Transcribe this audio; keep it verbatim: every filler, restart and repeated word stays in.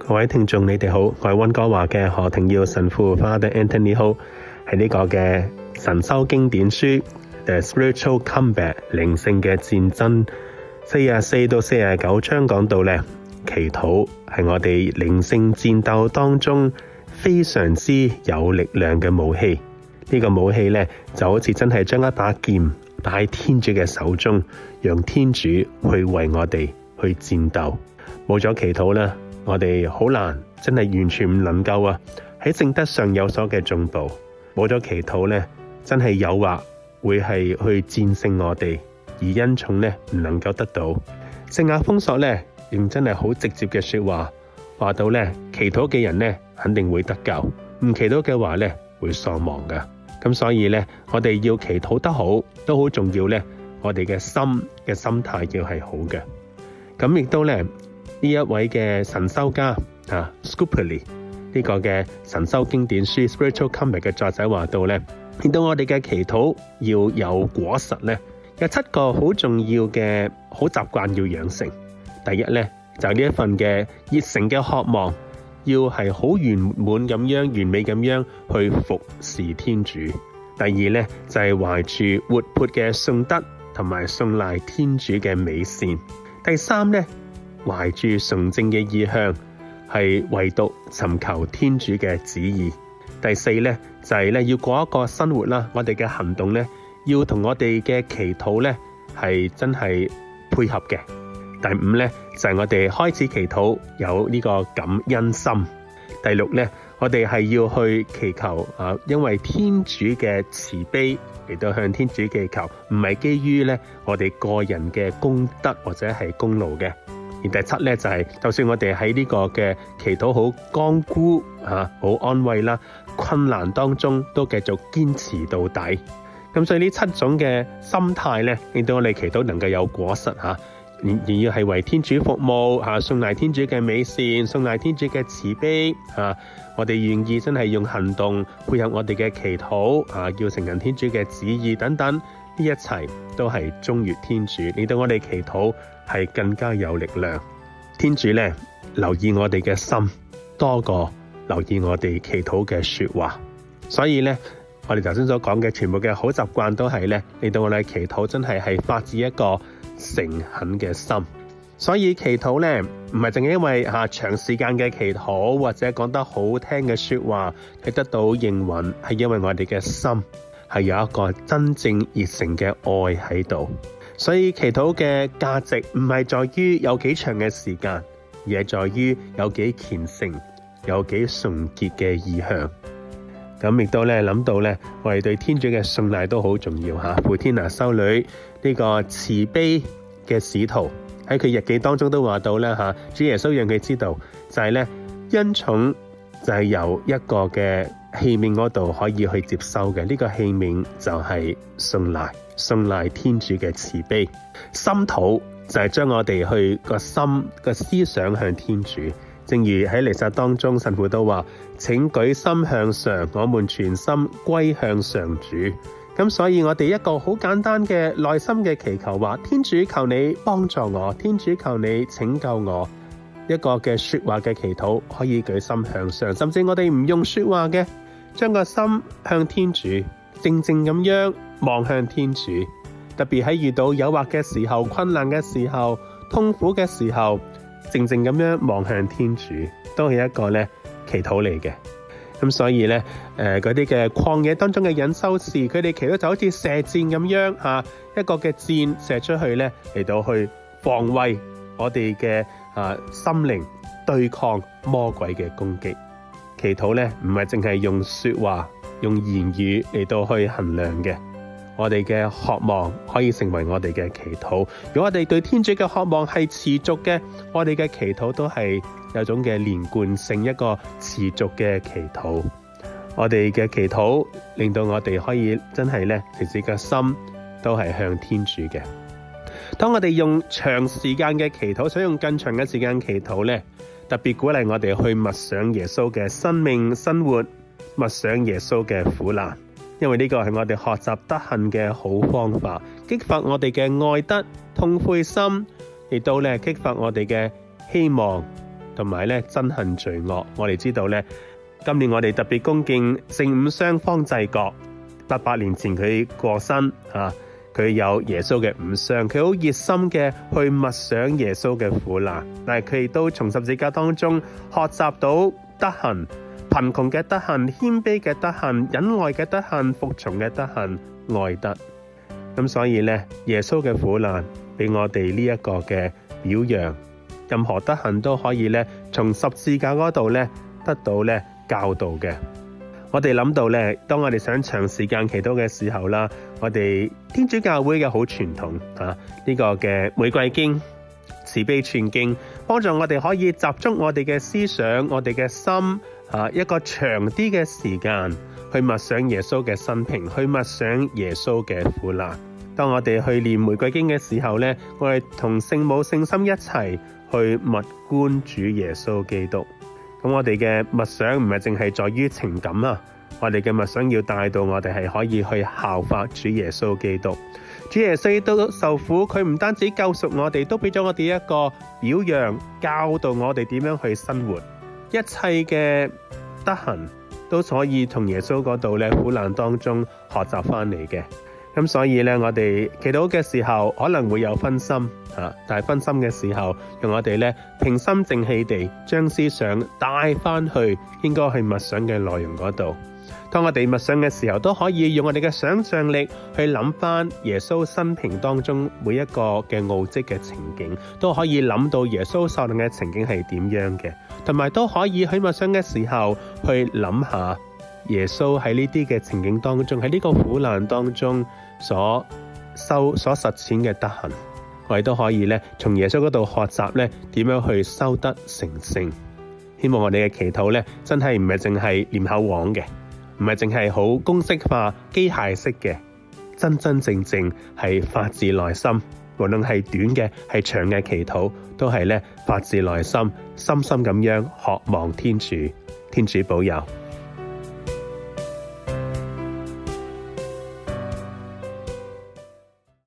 各位聽眾，你哋好，我係溫哥華嘅何庭耀神父 Father Anthony Ho，係呢個嘅神修經典書 The Spiritual Combat 靈性嘅戰爭四十四到四十九章講到咧，祈禱係我哋靈性戰鬥當中非常之有力量嘅武器。呢、這個武器咧就好似真係將一把劍帶喺天主嘅手中，讓天主去為我哋去戰鬥。冇咗祈禱咧，我哋好難，真係完全唔能夠啊喺正德上有所嘅進步。冇咗祈禱咧，真係誘惑會係去戰勝我哋，而恩寵咧唔能夠得到。聖亞豐索咧用真係好直接嘅說話，話到咧祈禱嘅人咧肯定會得救，唔祈禱嘅話咧會喪亡噶。咁所以咧，我哋要祈禱得好，都好重要咧。我哋嘅心嘅心態要係好嘅。咁亦都咧。呢一位嘅神修家啊 Scupoli 呢個嘅神修經典書 Spiritual Combat 嘅作者話到咧，令到我哋嘅祈禱要有果實咧，有七個好重要嘅好習慣要養成。第一咧就係呢一份嘅熱誠嘅渴望，要係好圓滿咁樣、完美咁樣去服侍天主。第二咧就係懷住活潑嘅信德同埋信賴天主嘅美善。第三咧，懷住純正嘅意向，係唯獨尋求天主嘅旨意。第四咧就係咧要過一個生活啦，我哋嘅行動咧要同我哋嘅祈禱咧係真係配合嘅。第五咧就係我哋開始祈禱有呢個感恩心。第六咧我哋係要去祈求啊，因為天主嘅慈悲嚟到向天主祈求，唔係基於咧我哋個人嘅功德或者係功勞嘅。而第七咧就係、是，就算我哋喺呢個嘅祈禱好乾枯嚇、好安慰啦、困難當中，都繼續堅持到底。咁所以呢七種嘅心態咧，令到我哋祈禱能夠有果實嚇，而而要係為天主服務嚇，信賴天主嘅美善，信賴天主嘅慈悲嚇。我哋願意真係用行動配合我哋嘅祈禱嚇，要承認天主嘅旨意等等。呢一切都係忠於天主，令到我哋祈禱係更加有力量。天主咧留意我哋嘅心多過留意我哋祈禱嘅說話，所以咧我哋頭先所講嘅全部嘅好習慣都係咧令到我哋祈禱真係係發自一個誠懇嘅心。所以祈禱咧唔係淨係因為吓、啊、長時間嘅祈禱或者講得好聽嘅說話係得到應允，係因為我哋嘅心係有一個真正熱誠嘅愛喺度。所以祈禱嘅價值唔係在於有幾長嘅時間，而係在於有幾虔誠、有幾純潔嘅意向。咁亦都咧諗到咧，我哋對天主嘅信賴都好重要吓。傅天娜修女呢個慈悲嘅使徒喺佢日記當中都話到咧吓，主耶穌讓佢知道就係咧恩寵就係由一個嘅器皿嗰度可以去接收嘅，呢、這個器皿就係信賴，信賴天主嘅慈悲。心禱就係將我哋去個心個思想向天主，正如喺彌撒當中神父都話，請舉心向上，我們全心歸向上主。咁所以我哋一個好簡單嘅內心嘅祈求話，天主求你幫助我，天主求你拯救我。一個嘅說話嘅祈禱可以舉心向上，甚至我哋唔用說話嘅，將個心向天主，靜靜咁樣望向天主。特別喺遇到誘惑嘅時候、困難嘅時候、痛苦嘅時候，靜靜咁樣望向天主，都係一個咧祈禱嚟嘅。咁所以咧，誒嗰啲嘅曠野當中嘅隱修士，佢哋祈禱就好似射箭咁樣吓、啊，一個嘅箭射出去咧，嚟到去防衛我哋嘅啊心靈，對抗魔鬼嘅攻擊。祈禱咧唔係淨係用說話、用言語嚟到去衡量嘅。我哋嘅渴望可以成為我哋嘅祈禱。如果我哋對天主嘅渴望係持續嘅，我哋嘅祈禱都係有種嘅連貫性，一個持續嘅祈禱。我哋嘅祈禱令到我哋可以真係咧，其實個心都係向天主嘅。當我哋用長時間嘅祈禱，想用更長嘅時間祈禱咧，特別鼓勵我哋去默想耶穌嘅生命生活，默想耶穌嘅苦難。因為呢個係我哋學習德行嘅好方法，激發我哋嘅愛德、痛悔心，亦都咧激發我哋嘅希望、 同埋咧憎恨罪惡。我哋知道咧，今年我哋特別恭敬聖五雙方濟各，八百年前佢過身啊，佢有耶穌嘅五雙，佢好熱心嘅去默想耶穌嘅苦難，但係佢亦都從十字架當中學習到德行，貧窮嘅德行、謙卑嘅德行、忍耐嘅德行、服從嘅德行、愛德。咁所以咧，耶穌嘅苦難俾我哋呢一個嘅表揚，任何德行都可以咧從十字架嗰度咧得到咧教導嘅。我哋諗到咧，當我哋想長時間祈禱嘅時候啦，我哋天主教會嘅好傳統啊，呢、這個嘅玫瑰經、慈悲串經，幫助我哋可以集中我哋嘅思想、我哋嘅心啊，一個長啲嘅時間去默想耶穌嘅生平，去默想耶穌嘅苦難。當我哋去念玫瑰經嘅時候咧，我哋同聖母聖心一齊去默觀主耶穌基督。咁我哋嘅默想唔係淨係在於情感啊，我哋嘅默想要帶到我哋係可以去效法主耶穌基督。主耶穌都受苦，佢唔單止救贖我哋，都俾咗我哋一個表揚，教導我哋點樣去生活。一切嘅德行都可以同耶穌嗰度咧苦難當中學習翻嚟嘅。咁所以咧，我哋祈禱嘅時候可能會有分心啊，但係分心嘅時候，用我哋咧平心靜氣地將思想帶翻去應該去默想嘅內容嗰度。當我哋默想嘅時候，都可以用我哋嘅想象力去諗翻耶穌生平當中每一個嘅奧蹟嘅情景，都可以諗到耶穌受難嘅情景係點樣嘅，同埋都可以喺默想嘅時候去諗下耶穌喺呢啲嘅情景當中，喺呢個苦難當中所修所實踐嘅德行，我哋都可以咧從耶穌嗰度學習咧點樣去修德成聖。希望我哋嘅祈禱咧真係唔係淨係念口簧嘅，唔係淨係好公式化、機械式嘅，真真正正係發自內心。無論係短嘅係長嘅祈禱，都係咧發自內心，深深咁樣渴望天主。天主保佑。